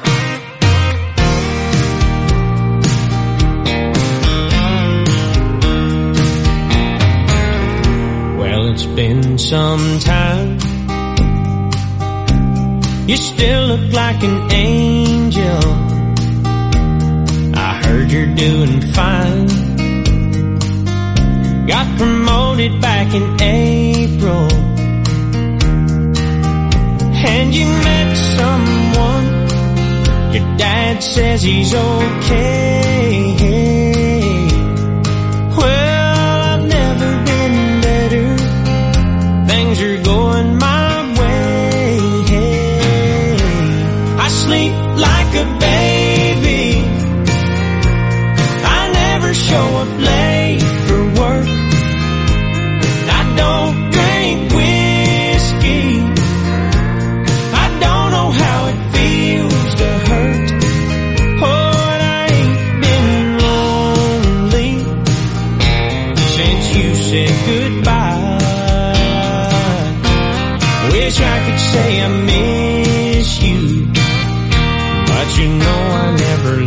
S5: It's been some time. You still look like an angel. I heard you're doing fine. Got promoted back in April. And you met someone. Your dad says he's okay. Well, I've never been better. Things said goodbye. Wish I could say I miss you, but you know I never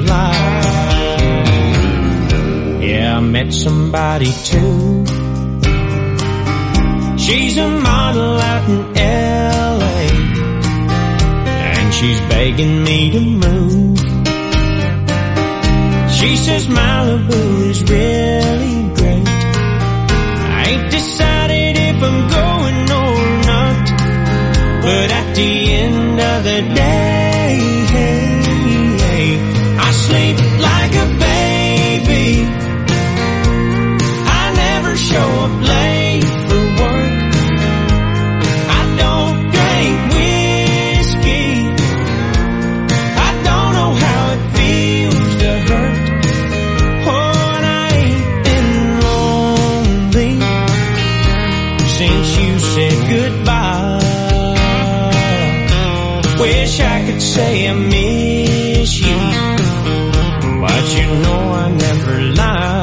S5: lied. Yeah, I met somebody too. She's a model out in L.A. and she's begging me to move. She says Malibu is really great. I ain't decided if I'm going or not, but at the end of the day, I sleep like a baby. I never show up late for work. I don't drink whiskey. I don't know how it feels to hurt. Oh, and I ain't been lonely since you said goodbye. Wish I could say I miss you, but you know I never lied.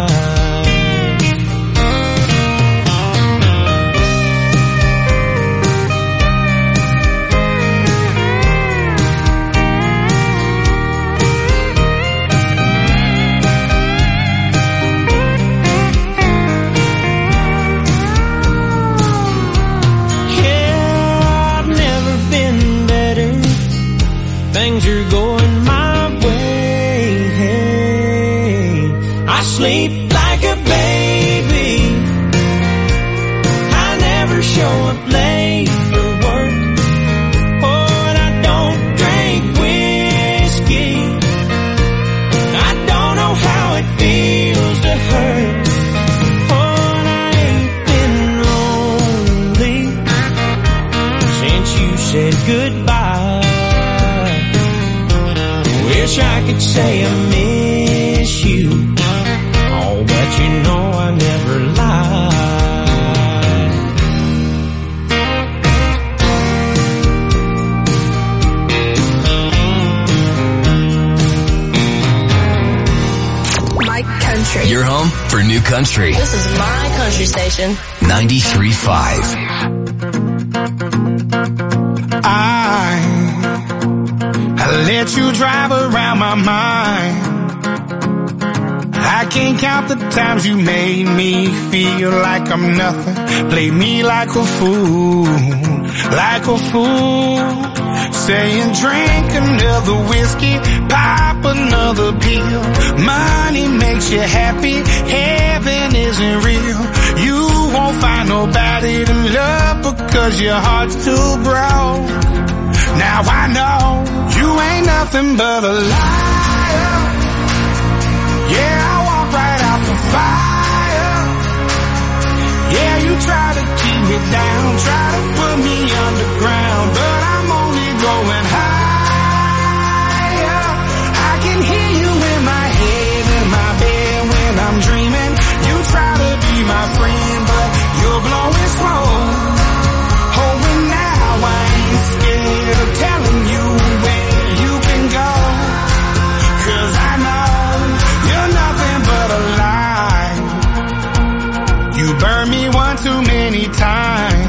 S5: Things are going my way. I sleep like a baby. I never show up late for work. Oh, and I don't drink whiskey. I don't know how it feels to hurt. Oh, and I ain't been lonely since you said goodbye. Wish I could say I miss you, oh, but you know I never lied.
S4: My country.
S1: Your home for new country.
S4: This is my country station.
S1: 93.5.
S2: I let you drive around my mind. I can't count the times you made me feel like I'm nothing. Play me like a fool, like a fool. Saying drink another whiskey, pop another pill. Money makes you happy, heaven isn't real. You won't find nobody to love because your heart's too broke. Now I know you ain't nothing but a liar. Yeah, I walk right out the fire. Yeah, you try to keep me down, try to put me underground, but I'm only going higher. I can hear you in my head, in my bed when I'm dreaming. You try to be my friend, but you're blowing smoke. Oh, and now I ain't scared of telling you where you can go, 'cause I know you're nothing but a lie. You burned me one too many times,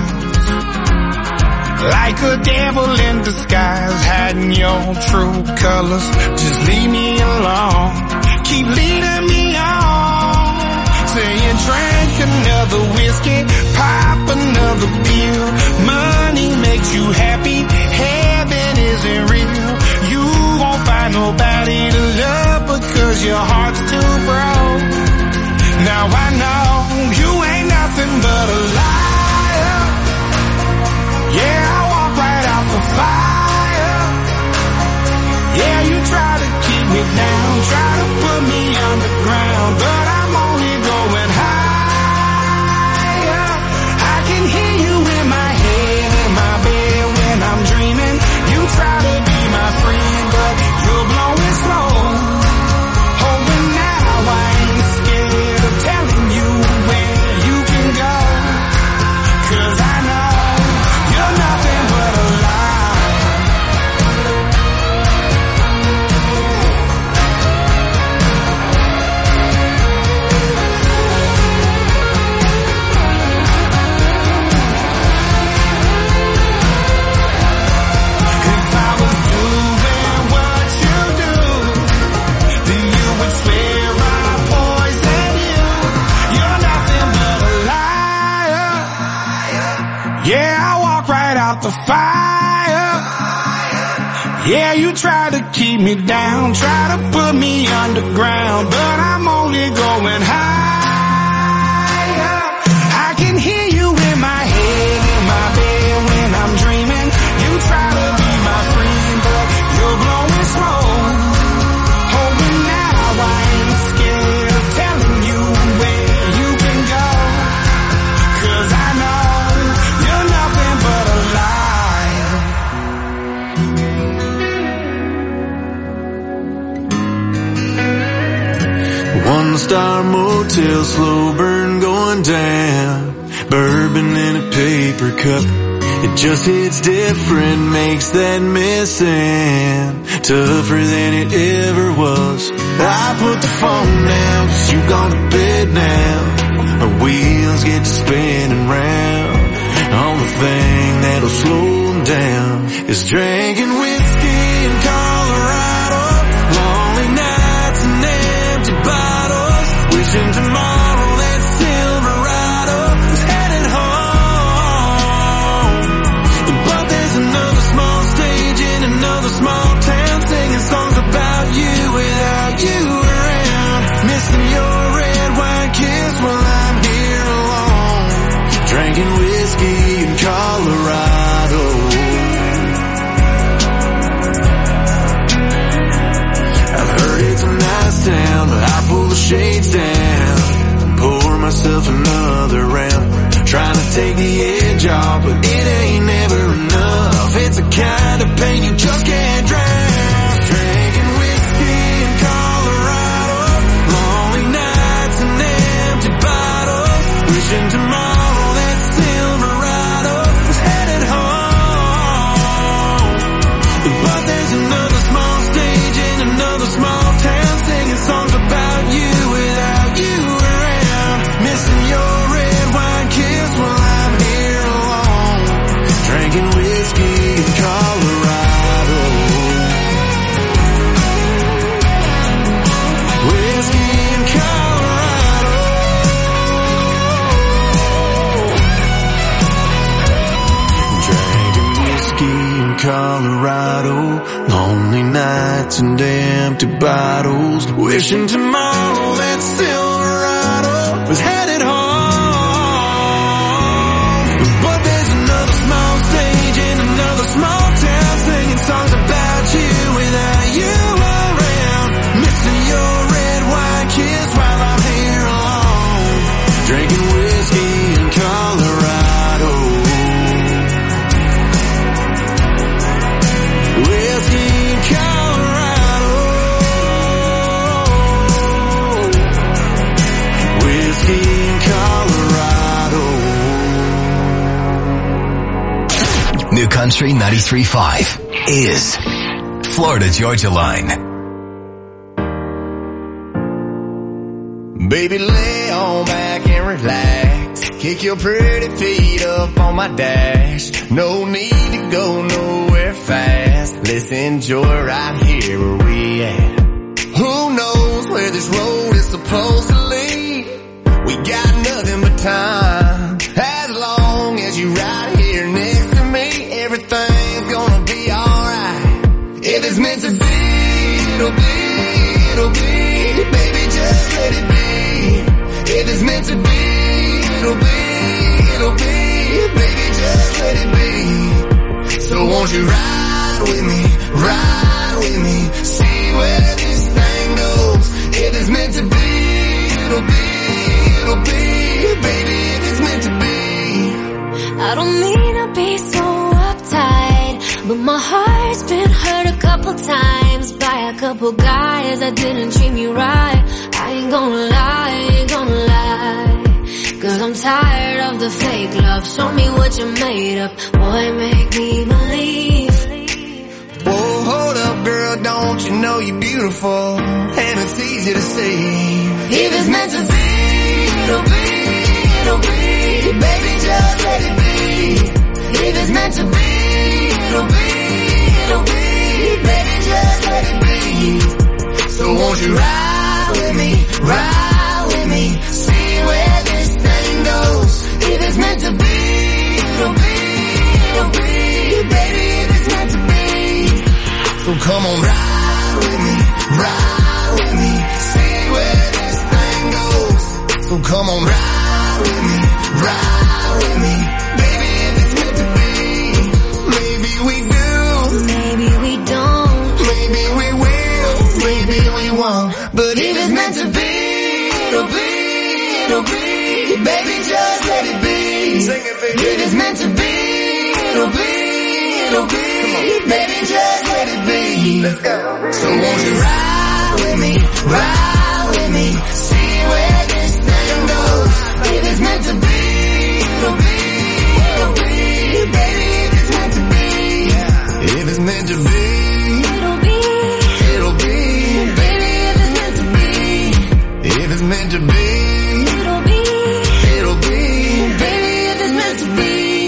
S2: like a devil in disguise, hiding your true colors. Just leave me alone, keep leading me on. Saying drink another whiskey, pop another pill. Money makes you happy, heaven isn't real. You won't find nobody to love because your heart's too broke. Now I know you ain't nothing but a liar. Yeah, I walk right out the fire. Yeah, you try to keep me down, try to put me underground, but I'm only going higher. I can hear you in my head, in my bed when I'm dreaming. You try to be my friend, but you're blowing smoke. Oh, and now I ain't scared of telling you out the fire. Yeah, you try to keep me down, try to put me underground, but I'm only going higher. I can hear you in my head, in my bed when I'm dreaming. You try to be my friend, but you're blowing smoke. Hoping now I ain't scared of telling you where you can go. 'Cause I know you're nothing but a lie.
S18: One-star motel, slow burn going down. Bourbon in a paper cup. It just hits different, makes that missing tougher than it ever was. I put the phone down, 'cause you gone to bed now. Our wheels get to spinning round. Only thing that'll slow them down is drinking whiskey in Colorado. Lonely nights and empty bottles. Wishing tomorrow that Silverado was headed home. But there's another small stage in another small town, singing songs about you without you around. Missing your red wine kiss while I'm here alone. Drinking whiskey in Colorado. I've heard it's a nice town, but I pull the shades down, pour myself another round. Trying to take the edge off, but it ain't never enough. It's a kind of pain you just can't drown. Drinking whiskey in Colorado. Lonely nights and empty bottles. Wishing tomorrow that Silverado was headed home. But there's another small stage in another small town, singing songs about you without you around. Missing your red wine kiss while I'm here alone. Drinking whiskey in Colorado. Whiskey in Colorado. Drinking whiskey in Colorado. Lonely nights and empty bottles. Wishing tomorrow that Silverado was headed home. But there's another small stage in another small town, singing songs about you without you around. Missing your red wine kiss while I'm here alone. Drinking whiskey in Colorado. Whiskey in Colorado. Whiskey in Colorado.
S1: New Country 93.5 is Florida Georgia Line.
S9: Baby, lay on back and relax. Kick your pretty feet up on my dash. No need to go nowhere fast. Let's enjoy right here where we at. Who knows where this road is supposed to lead? We got nothing but time. As long as you right here next to me, everything's gonna be alright. If it's meant to be, it'll be, it'll be. Baby, just let it be. If it's meant to be, it'll be, it'll be. Baby, just let it be. So won't you ride with me, ride with me, see where this thing goes. If it's meant to be, it'll be, it'll be. Baby, if it's meant to be.
S3: I don't mean to be so uptight, but my heart's been hurt a couple times by a couple guys that didn't treat me right. I ain't gonna lie, ain't gonna lie. 'Cause I'm tired of the fake love. Show me what you're made of. Boy, make me believe.
S9: Whoa, hold up, girl, don't you know you're beautiful? And it's easy to see.
S3: If it's meant to be, it'll be, it'll be. Baby, just let it be. If it's meant to be, it'll be, it'll be. Baby, just let it be.
S9: So won't you ride with me, ride with me, see where this thing goes.
S3: If it's meant to be, it'll be, it'll be.
S9: come on, ride with me, see where this thing goes. So come on, ride with me, baby, if it's meant to be. Maybe we do,
S3: Maybe we don't,
S9: maybe we will, maybe we won't. But if it's meant to be, it'll be, baby, just let it be. Sing it, baby. If it's meant to be, it'll be, baby, just let it be. Let's go. So won't you ride with me, see where this thing goes. If it's meant to be, it'll be, baby, if it's meant to be. If it's meant to be, it'll be, baby, if it's meant to be. If it's meant to be, it'll be, baby, if it's meant to be.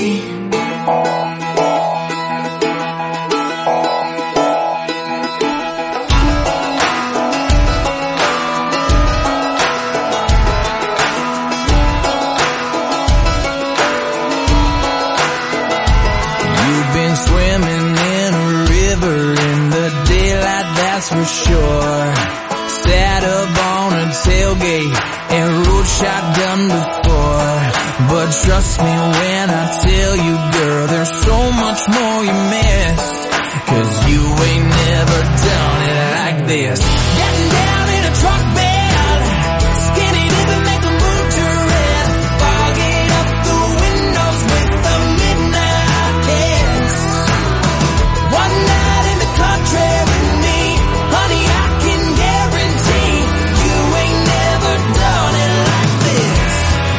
S5: For sure, sat up on a tailgate and rode shotgun before. But trust me when I tell you, girl, there's so much more you missed. 'Cause you ain't never done it like this. Getting down in a truck bed, skinny dipping, make the moon turn red, fogging up the windows with the midnight kiss. One night in the country with me, honey, I can guarantee you ain't never done it like this.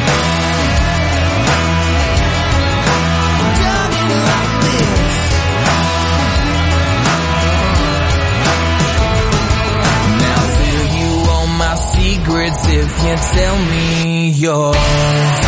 S5: Done it like this. Now tell you all my secrets if you tell me yours.